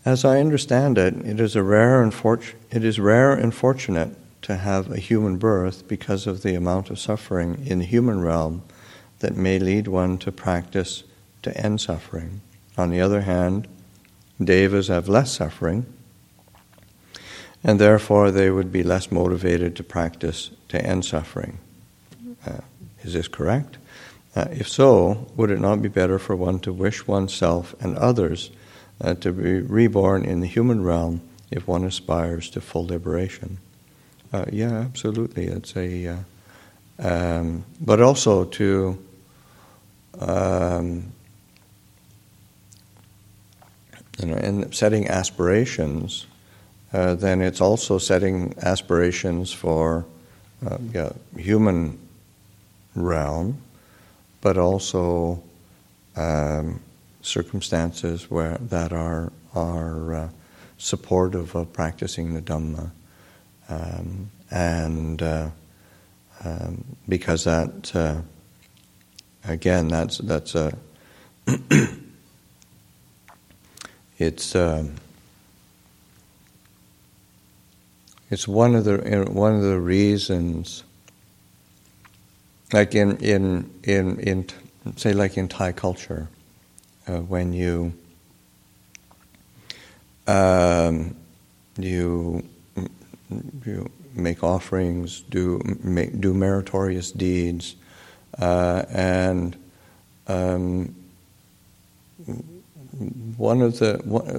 As I understand it, it is rare and fortunate to have a human birth because of the amount of suffering in the human realm that may lead one to practice to end suffering. On the other hand, devas have less suffering, and therefore they would be less motivated to practice to end suffering. Is this correct? If so, would it not be better for one to wish oneself and others to be reborn in the human realm if one aspires to full liberation? Yeah, absolutely. It's but also to in setting aspirations, then it's also setting aspirations for human realm, but also circumstances that are supportive of practicing the Dhamma, because that again, that's a it's one of the reasons. Like in say like in Thai culture, when you make offerings, do meritorious deeds, and one of the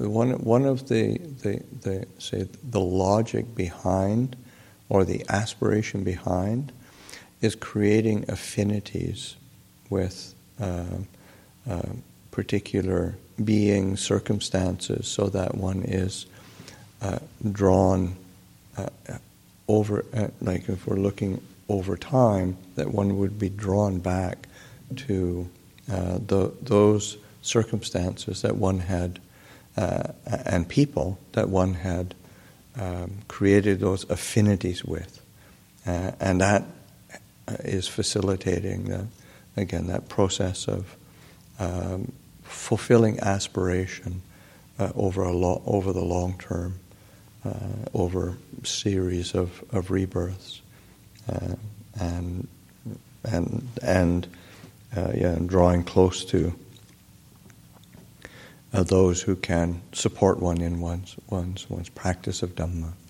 logic behind, or the aspiration behind, is creating affinities with particular beings, circumstances, so that one is drawn over, like if we're looking over time, that one would be drawn back to those circumstances that one had, and people that one had created those affinities with. And that is facilitating, again, that process of fulfilling aspiration over the long term, over a series of rebirths, and drawing close to those who can support one in one's practice of Dhamma.